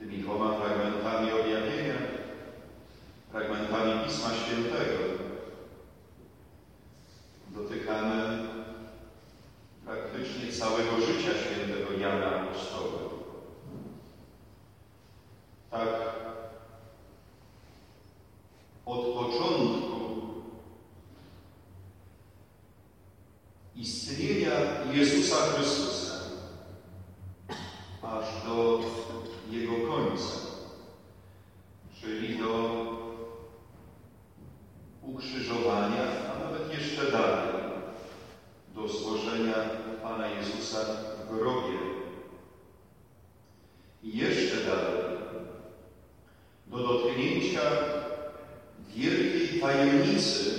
tymi dwoma fragmentami objawienia, fragmentami Pisma Świętego, dotykamy praktycznie całego życia świętego Jana Apostoła. Tak, od początku istnienia Jezusa Chrystusa aż do Jego końca, czyli do ukrzyżowania, a nawet jeszcze dalej, do złożenia Pana Jezusa w grobie. I jeszcze dalej, do dotknięcia wielkiej tajemnicy,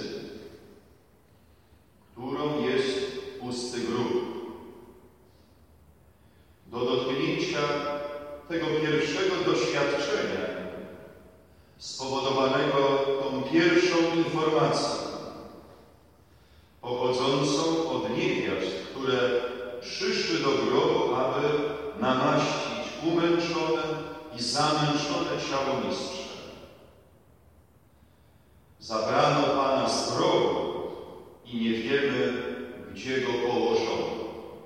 którą jest pusty grób. Do dotknięcia tego pierwszego doświadczenia spowodowanego tą pierwszą informacją pochodzącą od niewiast, które przyszły do grobu, aby namaścić umęczone i zamęczone ciało mistrza. Zabrano Pana z grobu i nie wiemy, gdzie go położono.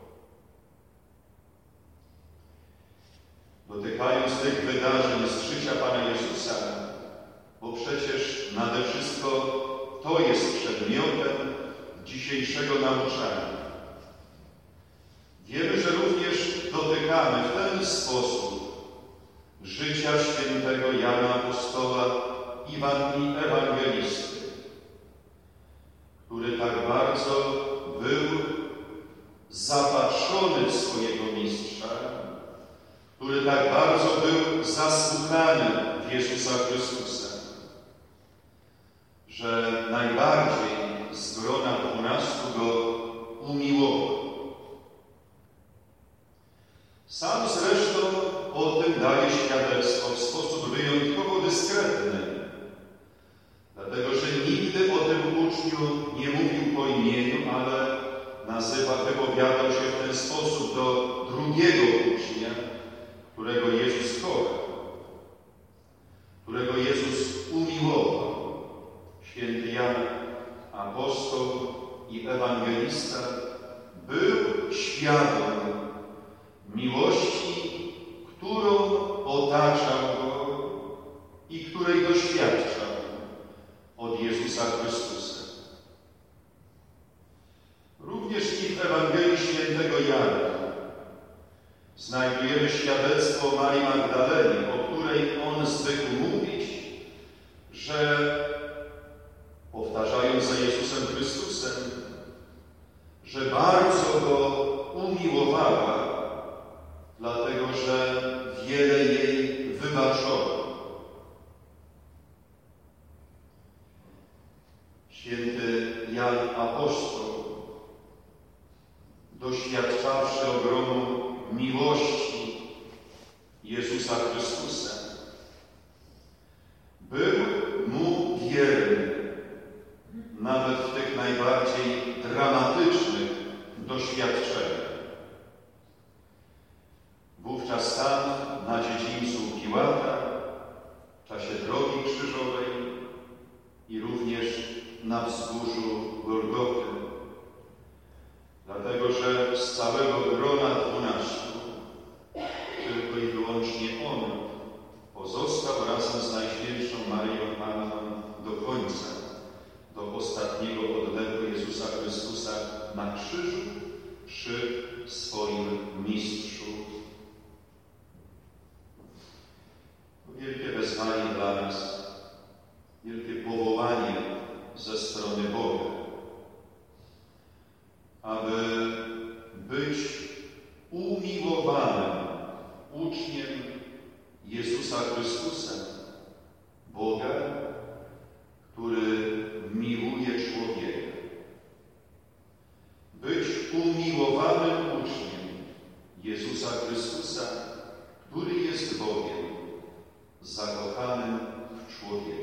Dotykając tych wydarzeń z życia Pana Jezusa, bo przecież nade wszystko to jest przedmiotem dzisiejszego nauczania. Wiemy, że również dotykamy w ten sposób życia świętego Jana Apostoła i Ewangelisty, który tak bardzo był zapatrzony w swojego mistrza, który tak bardzo był zasłuchany w Jezusa Chrystusa, że najbardziej z grona 12 go umiłował. Sam zresztą o tym daje świadectwo w sposób wyjątkowo dyskretny, dlatego że nigdy o tym uczniu nie mówił po imieniu, ale wypowiadał się w ten sposób do drugiego ucznia, którego Jezus kochał, którego Jezus umiłował. Święty Jan, apostoł i ewangelista, był świadom miłości, którą otaczał go i której doświadczał od Jezusa Chrystusa. Również i w Ewangelii Świętego Jana znajdujemy świadectwo Marii Magdaleny, o której on zwykł mówić, że powtarzając za Jezusem Chrystusem, że bardzo go umiłowała, dlatego że wiele jej wybaczono. Święty Jan Apostoł, doświadczawszy ogromu miłości Jezusa Chrystusa, był mu wierny, nawet w tych najbardziej dramatycznych doświadczeniach. Wówczas tam, na dziedzińcu Piłata, w czasie drogi krzyżowej i również na wzgórzu Golgoty. Dlatego, że z całego grona 12 tylko i wyłącznie on pozostał razem z Najświętszą Maryją Panną do końca, do ostatniego oddechu Jezusa Chrystusa na krzyżu przy swoim mistrzu. Wielkie wezwanie dla nas, wielkie powołanie ze strony Boga, aby być umiłowanym uczniem Jezusa Chrystusa, Boga, który miłuje człowieka. Być umiłowanym uczniem Jezusa Chrystusa, który jest Bogiem, zakochanym w człowieku.